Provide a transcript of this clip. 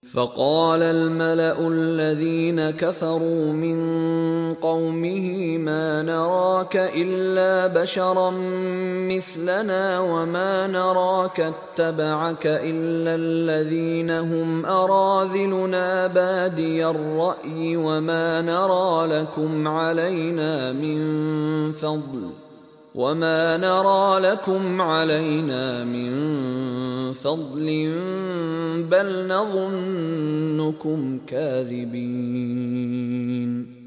فقال الملأ الذين كفروا من قومه ما نراك إلا بشرا مثلنا وما نراك اتبعك إلا الذين هم أراذلنا بادي الرأي وما نرى لكم علينا من فضل بل نظنكم كاذبين.